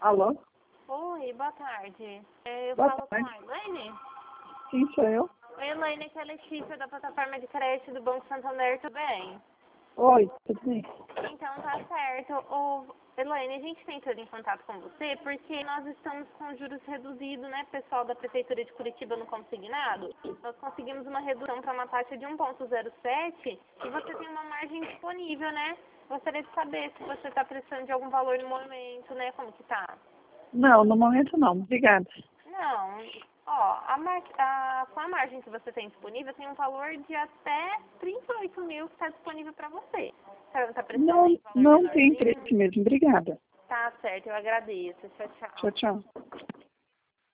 Alô? Oi, boa tarde. Eu Boa falo tarde. com a Elaine? Sim, sou eu. Oi, Elaine, aqui é a Letícia da plataforma de crédito do Banco Santander, tudo bem? Oi, tudo bem? Então tá certo. Elaine, a gente tem entrado em contato com você porque nós estamos com juros reduzidos, né, pessoal da Prefeitura de Curitiba no consignado. Nós conseguimos uma redução para uma taxa de 1,07 e você tem uma margem disponível, né? Gostaria de saber se você está precisando de algum valor no momento, né? Como que tá? Não, no momento não. Obrigada. Não, ó, com a margem que você tem disponível, tem um valor de até 38 mil que está disponível para você. Você está precisando Não, de valor não tem menorzinho? interesse mesmo. Obrigada. Tá certo, eu agradeço. Tchau, tchau. Tchau, tchau.